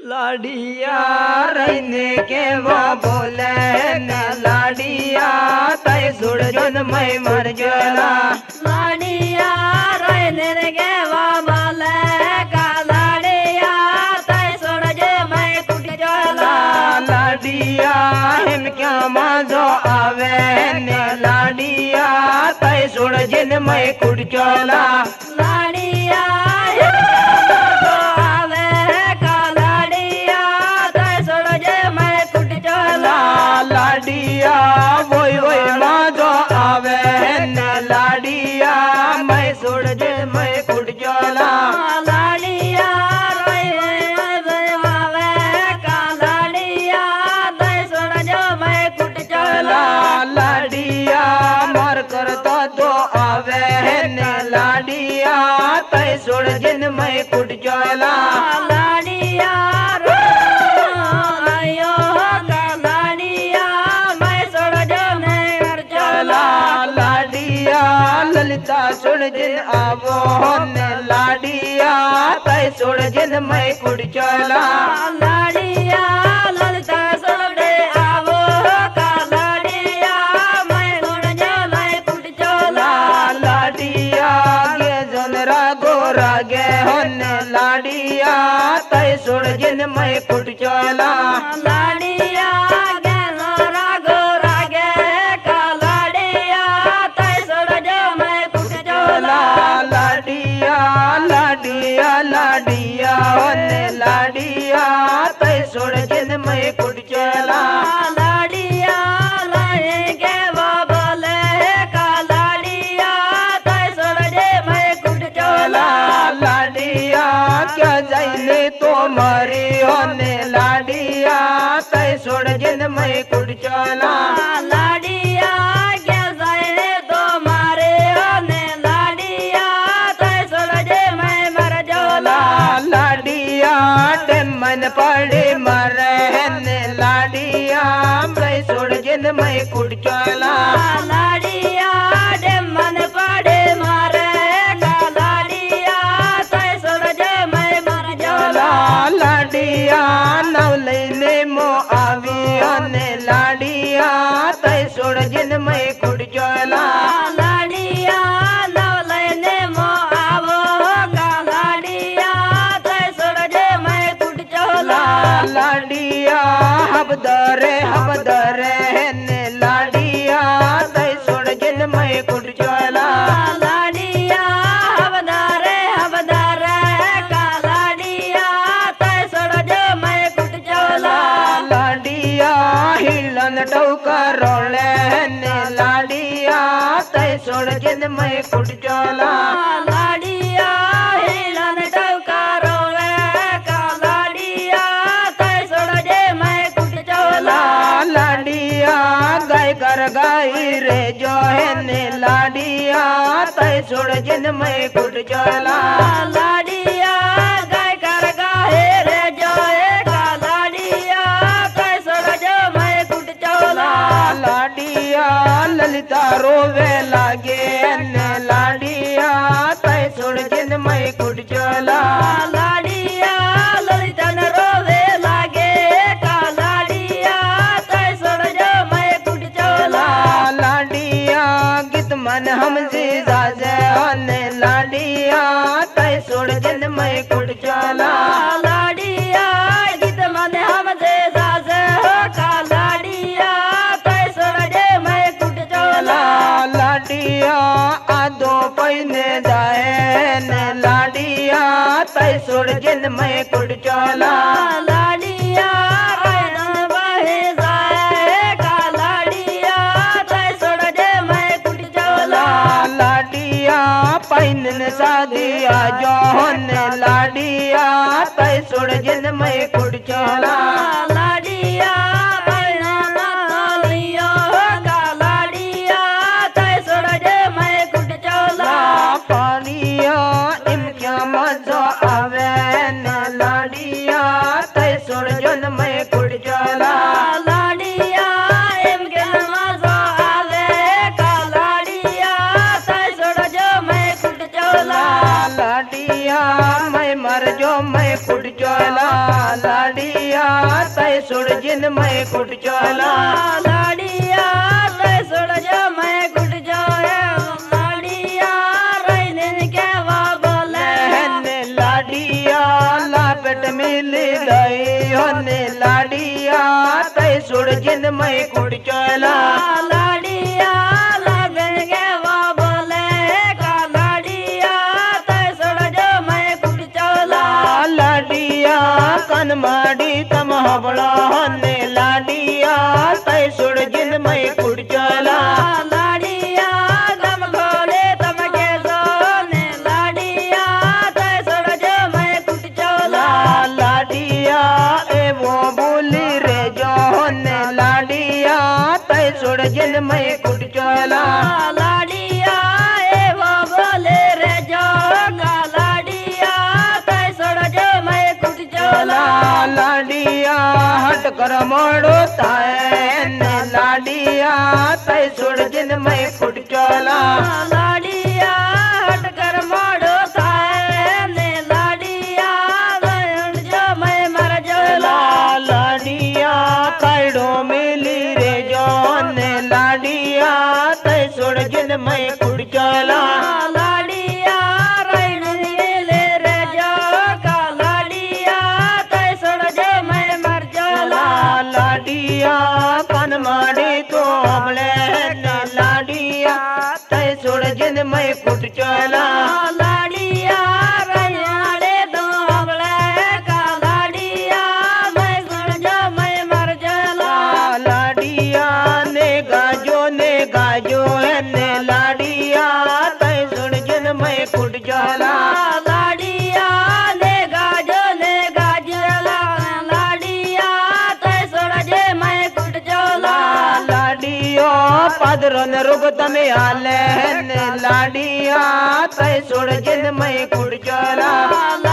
लाडिया रहने के वो बोले न लाडिया तय सुड़ जन मैं मर गया। लाडिया रहने के वो बोले का लाडिया तय सुड़ जे मैं कुट जाला। लाडिया हम क्या मजो आवे न लाडिया तय सुड़ जन मैं कुट जाला। लाडिया लाडिया वोई वोई माजो आवे न लाडिया मैं सुड़ जे मैं कुट जाला। लाडिया आवे का लाडिया तय सुड़ जे मैं कुट जाला। लाडिया मर कर तो आवे न लाडिया तय सुड़ जिन मैं कुट जाला। लाडिया ललिता सुन जिन आवो न लाडिया तय सुन जिन मैं कुट चला। लाडिया ललिता सुन आवो का लाडिया मैं सुन जे मैं कुट चला। लाडिया गे जन रागो रागे हन लाडिया तय सुन जिन मैं कुट चला। लाडिया लाडिया लाडिया हन लाडिया तय सुड़ जिन मैं कुट चला। लाडिया लाए के वो बोले का लाडिया तय सुड़ जे मैं कुट चला। लाडिया क्या जाइले तो मारी हन लाडिया तय सुड़ जिन मैं कुट चला। लाडिया क्या जाइले तो मारे हन लाडिया तय सुड़ जे मैं मर जाला। लाडिया मन पड़े मरे न लाडिया मैं सुड़ जिन मैं कुट चला। लाडिया मन पड़े मारे का लाडिया तय सुड़ जे मैं मर जाला। लाडिया नवले मो आवी न लाडिया तय सुड़ जिन मैं कुट चला। लाडिया नवले मो आवो का लाडिया तय सुड़ जे मैं कुट चला। लाडिया हबदरे न लाडिया तय सुड़ जिन मैं कुट चला। लाडिया हबदारे का लाडिया तय सुड़ जे मैं कुट चला। लाडिया हिलन टौका रोले न लाडिया तय सुड़ जिन मैं कुट चला। लाडिया हिलन टौका रोले का लाडिया तय सुड़ जे मैं कुट चला। लाडिया गाय कर गाई रे जो है न लाडिया तय सुड़ जिन मैं कुट चला। लाडिया गाय कर गाहे रे जोए का लाडिया तय सुड़ जे मैं कुट चला। लाडिया ललिता रोवे लागे न लाडिया तय सुड़ जिन मैं कुट चला। लाडिया ललिता न रोवे लागे का लाडिया तय सुड़ जे मैं कुट चला। लाडिया गीत मन हम जीजा जे न लाडिया तय सुड़ जिन मैं कुट चला। लाडिया गीत मन हम जे सासे हो का लाडिया तय सुड़ जे मैं कुट चला। लाडिया आदो पहिने जाए न लाडिया तय सुड़ जिन मैं कुट चला। लाडिया रहन बहे जाए का लाडिया तय सुड़ जे मैं कुट चला। लाडिया पहिन शादी जोहन लाडिया तय सुड़ जिन मैं कुट चला। लाडिया रहन लियो का लाडिया तय सुड़ जे मैं कुट चला। पानिया इम क्या मजो आवे न लाडिया तय सुड़ जिन मैं कुट चला। लाडिया इनके मजा आवे का लाडिया तय सुड़ जे मैं कुट चला। लाडिया मैं मर जो मैं कुट चला। लाडिया तय सुड़ जिन मैं कुट चला लाड़िया तय सुड़ जो मैं कुट जाए लाड़िया रहने के वा बोले ने लाडिया लापेट मिल गई होने लाडिया तय सुड़ जिन मैं कुट चला लाड़िया लगन के वा बोले का लाड़िया तय सुड़ जो मैं कुट चला लाडिया कन माड़ी तम हबड़ा होने लाडिया तय सुड़ जिन मैं कुट चला लाड़िया गम खोले तम के सोने लाड़िया तय सुड़ जो मैं कुट चला लाडिया ए वो बोली रे जो होने लाडिया तय सुड़ जिन मैं कुट चला लाड़िया ए वो बोले रे जो लाड़िया तय सुड़ जो मैं कुट चला लाडिया हट कर मोड़ो ताए ने लाडिया तय सुड़ जिन मैं कुट चला लाड़िया हट कर मोड़ो थाए ने लाड़िया गयन जो मैं मर जला लाडिया काइडो मिली रे जो ने लाडिया तय सुड़ जिन मैं कुट चला लाड़िया रहन मिले रे जो का लाड़िया तय सुड़ जो मैं मर जला लाडिया कन माड़ी तो हमले ने लाडिया तय सुड़ जिन मैं कुट चला लाड़िया रैयाड़े दो हमले का लाड़िया मैं सुड़ जो मैं मर जला लाडिया ने गाजो है ने लाडिया तय सुड़ जिन मैं कुट चला लाड़िया ने गाजला लाड़िया तय सुड़ जे मैं कुट जला लाडियो पदरन रुग तमे आले ने लाडिया तय सुड़ जिन मैं कुट चला